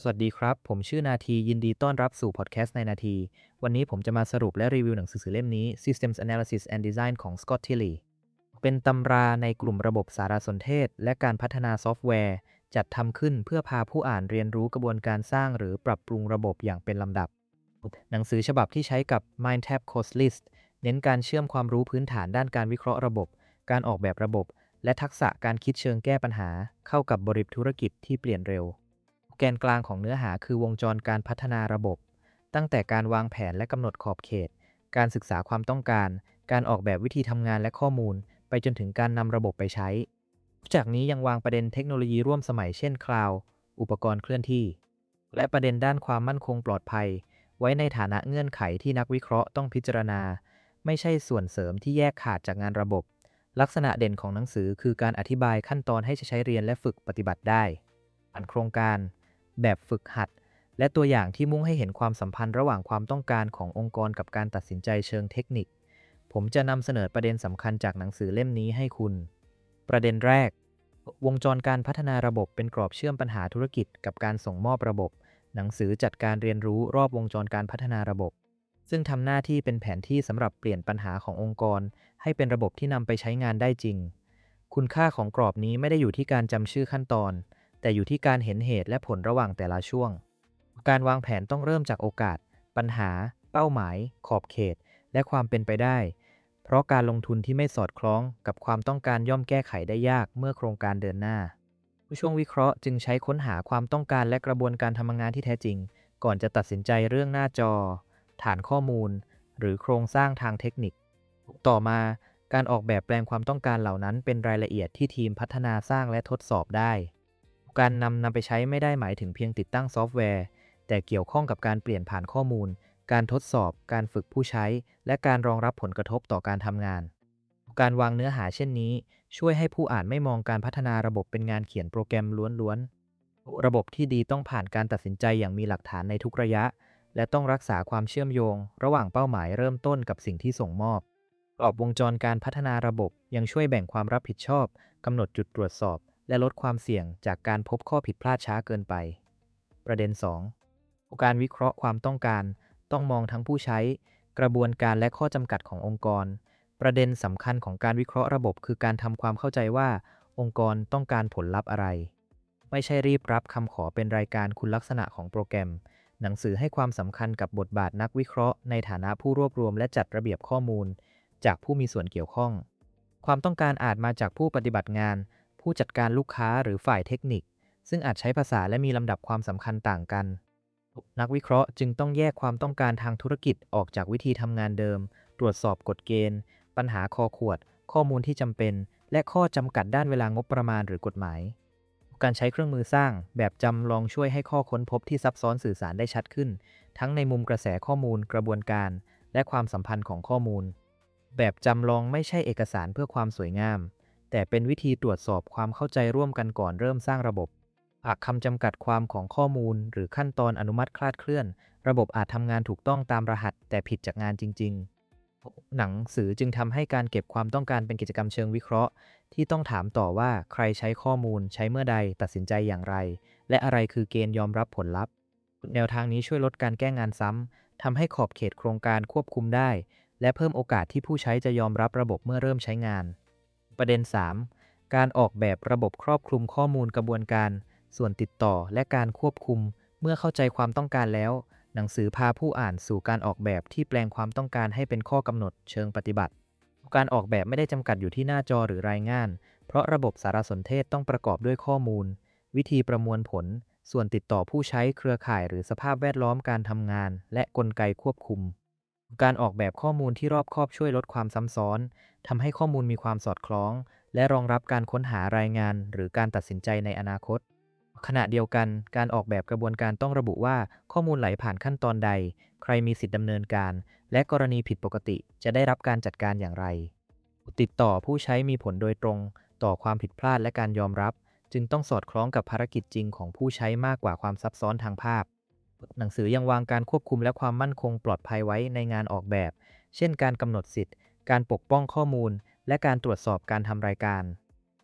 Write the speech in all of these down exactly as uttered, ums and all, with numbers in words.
สวัสดีครับผมชื่อนาทียินดีต้อนรับสู่พอดแคสต์ในนาทีวันนี้ผมจะมาสรุปและรีวิวหนังสือเล่มนี้ Systems Analysis and Design ของ Scott Tilley เป็นตำราในกลุ่มระบบสารสนเทศและการพัฒนาซอฟต์แวร์จัดทำขึ้นเพื่อพาผู้อ่านเรียนรู้กระบวนการสร้างหรือปรับปรุงระบบอย่างเป็นลำดับหนังสือฉบับที่ใช้กับ MindTap Code List เน้นการเชื่อมความรู้พื้นฐานด้านการวิเคราะห์ระบบการออกแบบระบบและทักษะการคิดเชิงแก้ปัญหาเข้ากับบริบทธุรกิจที่เปลี่ยนเร็ว แกนกลางของเนื้อหาคือวงจรการพัฒนาระบบตั้งแต่การวางแผนและกำหนดขอบเขตการศึกษาความต้องการการออกแบบวิธีทำงานและข้อมูลไปจนถึงการนำระบบไปใช้จากนี้ยังวางประเด็นเทคโนโลยีร่วมสมัยเช่นคลาวด์อุปกรณ์เคลื่อนที่และประเด็นด้านความมั่นคงปลอดภัยไว้ในฐานะเงื่อนไขที่นักวิเคราะห์ต้องพิจารณาไม่ใช่ส่วนเสริมที่แยกขาดจากงานระบบลักษณะเด่นของหนังสือคือการอธิบายขั้นตอนให้ใช้เรียนและฝึกปฏิบัติได้ผ่านโครงการแบบฝึกหัดและตัวอย่างที่มุ่งให้เห็นความสัมพันธ์ระหว่างความต้องการขององค์กรกับการตัดสินใจเชิงเทคนิคผมจะนำเสนอประเด็นสำคัญจากหนังสือเล่มนี้ให้คุณประเด็นแรกวงจรการพัฒนาระบบเป็นกรอบเชื่อมปัญหาธุรกิจกับการส่งมอบระบบหนังสือจัดการเรียนรู้รอบวงจรการพัฒนาระบบซึ่งทำหน้าที่เป็นแผนที่สำหรับเปลี่ยนปัญหาขององค์กรให้เป็นระบบที่นำไปใช้งานได้จริงคุณค่าของกรอบนี้ไม่ได้อยู่ที่การจำชื่อขั้นตอนแต่อยู่ที่การเห็นเหตุและผลระหว่างแต่ละช่วงการวางแผนต้องเริ่มจากโอกาสปัญหาเป้าหมายขอบเขตและความเป็นไปได้เพราะการลงทุนที่ไม่สอดคล้องกับความต้องการย่อมแก้ไขได้ยากเมื่อโครงการเดินหน้าผู้ช่วงวิเคราะห์จึงใช้ค้นหาความต้องการและกระบวนการทำงานที่แท้จริงก่อนจะตัดสินใจเรื่องหน้าจอฐานข้อมูลหรือโครงสร้างทางเทคนิคต่อมาการออกแบบแปลงความต้องการเหล่านั้นเป็นรายละเอียดที่ทีมพัฒนาสร้างและทดสอบได้การนำนำไปใช้ไม่ได้หมายถึงเพียงติดตั้งซอฟต์แวร์แต่เกี่ยวข้องกับการเปลี่ยนผ่านข้อมูลการทดสอบการฝึกผู้ใช้และการรองรับผลกระทบต่อการทำงานการวางเนื้อหาเช่นนี้ช่วยให้ผู้อ่านไม่มองการพัฒนาระบบเป็นงานเขียนโปรแกรมล้วนๆระบบที่ดีต้องผ่านการตัดสินใจอย่างมีหลักฐานในทุกระยะและต้องรักษาความเชื่อมโยงระหว่างเป้าหมายเริ่มต้นกับสิ่งที่ส่งมอบกรอบวงจรการพัฒนาระบบยังช่วยแบ่งความรับผิดชอบกำหนดจุดตรวจสอบและลดความเสี่ยงจากการพบข้อผิดพลาดช้าเกินไปประเด็นสองการวิเคราะห์ความต้องการต้องมองทั้งผู้ใช้กระบวนการและข้อจำกัดขององค์กรประเด็นสำคัญของการวิเคราะห์ระบบคือการทำความเข้าใจว่าองค์กรต้องการผลลัพธ์อะไรไม่ใช่รีบรับคำขอเป็นรายการคุณลักษณะของโปรแกรมหนังสือให้ความสำคัญกับบทบาทนักวิเคราะห์ในฐานะผู้รวบรวมและจัดระเบียบข้อมูลจากผู้มีส่วนเกี่ยวข้องความต้องการอาจมาจากผู้ปฏิบัติงานผู้จัดการลูกค้าหรือฝ่ายเทคนิคซึ่งอาจใช้ภาษาและมีลำดับความสำคัญต่างกันนักวิเคราะห์จึงต้องแยกความต้องการทางธุรกิจออกจากวิธีทำงานเดิมตรวจสอบกฎเกณฑ์ปัญหาคอขวดข้อมูลที่จำเป็นและข้อจำกัดด้านเวลางบประมาณหรือกฎหมายการใช้เครื่องมือสร้างแบบจำลองช่วยให้ข้อค้นพบที่ซับซ้อนสื่อสารได้ชัดขึ้นทั้งในมุมกระแสข้อมูลกระบวนการและความสัมพันธ์ของข้อมูลแบบจำลองไม่ใช่เอกสารเพื่อความสวยงามแต่เป็นวิธีตรวจสอบความเข้าใจร่วมกันก่อนเริ่มสร้างระบบหากคำจำกัดความของข้อมูลหรือขั้นตอนอนุมัติคลาดเคลื่อนระบบอาจทำงานถูกต้องตามรหัสแต่ผิดจากงานจริงๆหนังสือจึงทำให้การเก็บความต้องการเป็นกิจกรรมเชิงวิเคราะห์ที่ต้องถามต่อว่าใครใช้ข้อมูลใช้เมื่อใดตัดสินใจอย่างไรและอะไรคือเกณฑ์ยอมรับผลลัพธ์แนวทางนี้ช่วยลดการแก้งานซ้ำทำให้ขอบเขตโครงการควบคุมได้และเพิ่มโอกาสที่ผู้ใช้จะยอมรับระบบเมื่อเริ่มใช้งานประเด็นสามการออกแบบระบบครอบคลุมข้อมูลกระบวนการส่วนติดต่อและการควบคุมเมื่อเข้าใจความต้องการแล้วหนังสือพาผู้อ่านสู่การออกแบบที่แปลงความต้องการให้เป็นข้อกำหนดเชิงปฏิบัติการออกแบบไม่ได้จำกัดอยู่ที่หน้าจอหรือรายงานเพราะระบบสารสนเทศต้องประกอบด้วยข้อมูลวิธีประมวลผลส่วนติดต่อผู้ใช้เครือข่ายหรือสภาพแวดล้อมการทำงานและกลไกควบคุมการออกแบบข้อมูลที่รอบคอบช่วยลดความซ้ำซ้อนทำให้ข้อมูลมีความสอดคล้องและรองรับการค้นหารายงานหรือการตัดสินใจในอนาคตขณะเดียวกันการออกแบบกระบวนการต้องระบุว่าข้อมูลไหลผ่านขั้นตอนใดใครมีสิทธิดำเนินการและกรณีผิดปกติจะได้รับการจัดการอย่างไรติดต่อผู้ใช้มีผลโดยตรงต่อความผิดพลาดและการยอมรับจึงต้องสอดคล้องกับภารกิจจริงของผู้ใช้มากกว่าความซับซ้อนทางภาพหนังสือยังวางการควบคุมและความมั่นคงปลอดภัยไว้ในงานออกแบบเช่นการกำหนดสิทธิ์การปกป้องข้อมูลและการตรวจสอบการทำรายการ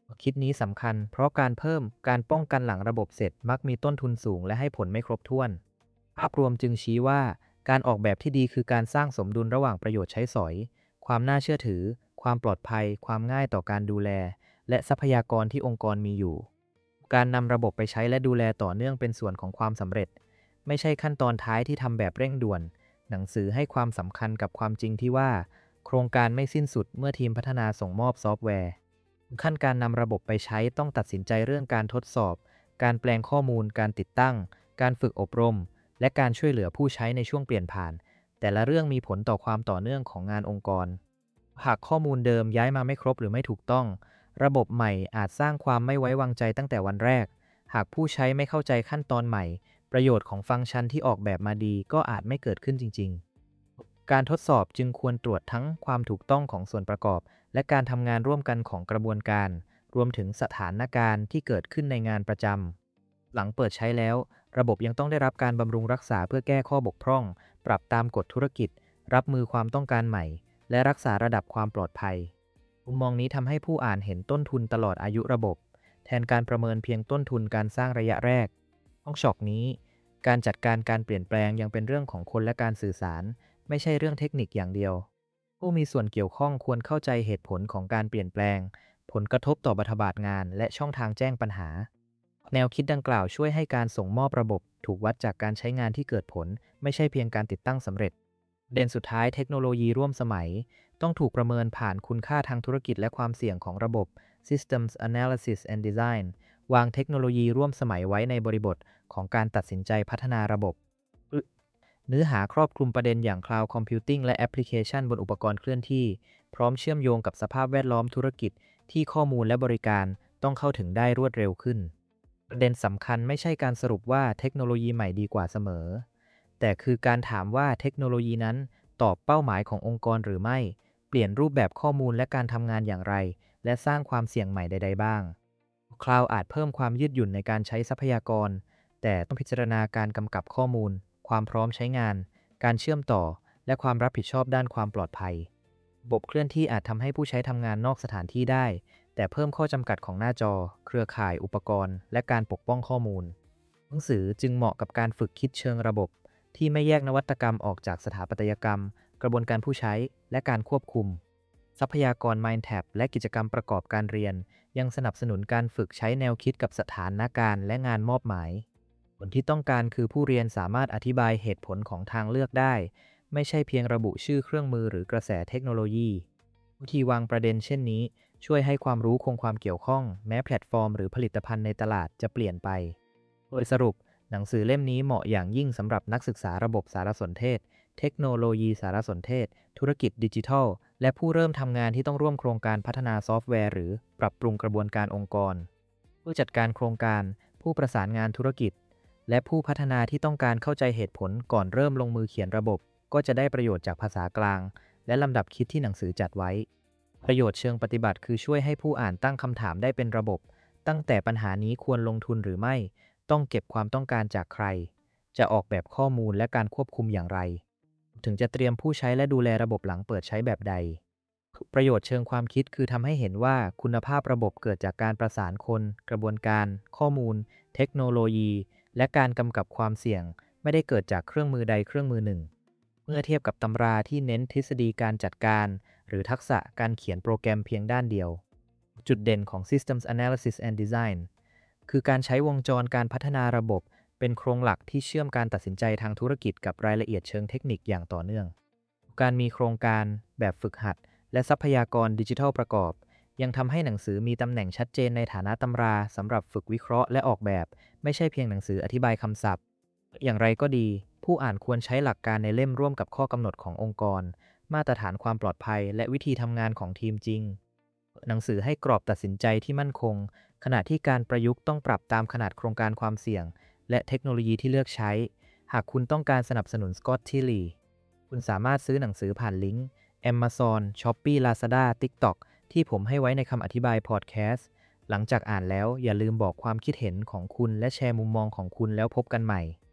คิดนี้สำคัญเพราะการเพิ่มการป้องกันหลังระบบเสร็จมักมีต้นทุนสูงและให้ผลไม่ครบถ้วนภาพรวมจึงชี้ว่าการออกแบบที่ดีคือการสร้างสมดุลระหว่างประโยชน์ใช้สอยความน่าเชื่อถือความปลอดภัยความง่ายต่อการดูแลและทรัพยากรที่องค์กรมีอยู่การนำระบบไปใช้และดูแลต่อเนื่องเป็นส่วนของความสำเร็จไม่ใช่ขั้นตอนท้ายที่ทำแบบเร่งด่วนหนังสือให้ความสำคัญกับความจริงที่ว่าโครงการไม่สิ้นสุดเมื่อทีมพัฒนาส่งมอบซอฟต์แวร์ ขั้นการนำระบบไปใช้ต้องตัดสินใจเรื่องการทดสอบ การแปลงข้อมูล การติดตั้ง การฝึกอบรม และการช่วยเหลือผู้ใช้ในช่วงเปลี่ยนผ่าน แต่ละเรื่องมีผลต่อความต่อเนื่องของงานองค์กร หากข้อมูลเดิมย้ายมาไม่ครบหรือไม่ถูกต้อง ระบบใหม่อาจสร้างความไม่ไว้วางใจตั้งแต่วันแรก หากผู้ใช้ไม่เข้าใจขั้นตอนใหม่ ประโยชน์ของฟังก์ชันที่ออกแบบมาดีก็อาจไม่เกิดขึ้นจริงๆ การทดสอบจึงควรตรวจทั้งความถูกต้องของส่วนประกอบและการทำงานร่วมกันของกระบวนการรวมถึงสถานการณ์ที่เกิดขึ้นในงานประจำหลังเปิดใช้แล้วระบบยังต้องได้รับการบำรุงรักษาเพื่อแก้ข้อบกพร่องปรับตามกฎธุรกิจรับมือความต้องการใหม่และรักษาระดับความปลอดภัยมุมมองนี้ทำให้ผู้อ่านเห็นต้นทุนตลอดอายุระบบแทนการประเมินเพียงต้นทุนการสร้างระยะแรกต้องช็อกนี้การจัดการการเปลี่ยนแปลงยังเป็นเรื่องของคนและการสื่อสารไม่ใช่เรื่องเทคนิคอย่างเดียวผู้มีส่วนเกี่ยวข้องควรเข้าใจเหตุผลของการเปลี่ยนแปลงผลกระทบต่อบรรทบาทงานและช่องทางแจ้งปัญหาแนวคิดดังกล่าวช่วยให้การส่งมอบระบบถูกวัดจากการใช้งานที่เกิดผลไม่ใช่เพียงการติดตั้งสำเร็จเด่นสุดท้ายเทคโนโลยีร่วมสมัยต้องถูกประเมินผ่านคุณค่าทางธุรกิจและความเสี่ยงของระบบ Systems Analysis and Design วางเทคโนโลยีร่วมสมัยไว้ในบริบทของการตัดสินใจพัฒนาระบบเนื้อหาครอบคลุมประเด็นอย่าง Cloud Computing และแอปพลิเคชันบนอุปกรณ์เคลื่อนที่พร้อมเชื่อมโยงกับสภาพแวดล้อมธุรกิจที่ข้อมูลและบริการต้องเข้าถึงได้รวดเร็วขึ้นประเด็นสำคัญไม่ใช่การสรุปว่าเทคโนโลยีใหม่ดีกว่าเสมอแต่คือการถามว่าเทคโนโลยีนั้นตอบเป้าหมายขององค์กรหรือไม่เปลี่ยนรูปแบบข้อมูลและการทำงานอย่างไรและสร้างความเสี่ยงใหม่ใดๆบ้าง Cloud อาจเพิ่มความยืดหยุ่นในการใช้ทรัพยากรแต่ต้องพิจารณาการกำกับข้อมูลความพร้อมใช้งานการเชื่อมต่อและความรับผิดชอบด้านความปลอดภัยระบบเคลื่อนที่อาจทำให้ผู้ใช้ทำงานนอกสถานที่ได้แต่เพิ่มข้อจำกัดของหน้าจอเครือข่ายอุปกรณ์และการปกป้องข้อมูลหนังสือจึงเหมาะกับการฝึกคิดเชิงระบบที่ไม่แยกนวัตกรรมออกจากสถาปัตยกรรมกระบวนการผู้ใช้และการควบคุมทรัพยากร Mindtab และกิจกรรมประกอบการเรียนยังสนับสนุนการฝึกใช้แนวคิดกับสถานการณ์และงานมอบหมายผลที่ต้องการคือผู้เรียนสามารถอธิบายเหตุผลของทางเลือกได้ไม่ใช่เพียงระบุชื่อเครื่องมือหรือกระแสเทคโนโลยีวิธีวางประเด็นเช่นนี้ช่วยให้ความรู้คงความเกี่ยวข้องแม้แพลตฟอร์มหรือผลิตภัณฑ์ในตลาดจะเปลี่ยนไปโดยสรุปหนังสือเล่มนี้เหมาะอย่างยิ่งสำหรับนักศึกษาระบบสารสนเทศเทคโนโลยีสารสนเทศธุรกิจดิจิทัลและผู้เริ่มทำงานที่ต้องร่วมโครงการพัฒนาซอฟต์แวร์หรือปรับปรุงกระบวนการองค์กรผู้จัดการโครงการผู้ประสานงานธุรกิจและผู้พัฒนาที่ต้องการเข้าใจเหตุผลก่อนเริ่มลงมือเขียนระบบก็จะได้ประโยชน์จากภาษากลางและลำดับคิดที่หนังสือจัดไว้ประโยชน์เชิงปฏิบัติคือช่วยให้ผู้อ่านตั้งคำถามได้เป็นระบบตั้งแต่ปัญหานี้ควรลงทุนหรือไม่ต้องเก็บความต้องการจากใครจะออกแบบข้อมูลและการควบคุมอย่างไรถึงจะเตรียมผู้ใช้และดูแลระบบหลังเปิดใช้แบบใดประโยชน์เชิงความคิดคือทำให้เห็นว่าคุณภาพระบบเกิดจากการประสานคนกระบวนการข้อมูลเทคโนโลยีและการกำกับความเสี่ยงไม่ได้เกิดจากเครื่องมือใดเครื่องมือหนึ่งเมื่อเทียบกับตำราที่เน้นทฤษฎีการจัดการหรือทักษะการเขียนโปรแกรมเพียงด้านเดียวจุดเด่นของ Systems Analysis and Design คือการใช้วงจรการพัฒนาระบบเป็นโครงหลักที่เชื่อมการตัดสินใจทางธุรกิจกับรายละเอียดเชิงเทคนิคอย่างต่อเนื่องการมีโครงการแบบฝึกหัดและทรัพยากรดิจิทัลประกอบยังทำให้หนังสือมีตำแหน่งชัดเจนในฐานะตำราสำหรับฝึกวิเคราะห์และออกแบบไม่ใช่เพียงหนังสืออธิบายคำศัพท์อย่างไรก็ดีผู้อ่านควรใช้หลักการในเล่มร่วมกับข้อกำหนดขององค์กรมาตรฐานความปลอดภัยและวิธีทำงานของทีมจริงหนังสือให้กรอบตัดสินใจที่มั่นคงขณะที่การประยุกต์ต้องปรับตามขนาดโครงการความเสี่ยงและเทคโนโลยีที่เลือกใช้หากคุณต้องการสนับสนุน Scott Tilley คุณสามารถซื้อหนังสือผ่านลิงก์ Amazon, Shopee, Lazada, TikTok ที่ผมให้ไว้ในคำอธิบายพอดแคสต์หลังจากอ่านแล้วอย่าลืมบอกความคิดเห็นของคุณและแชร์มุมมองของคุณแล้วพบกันใหม่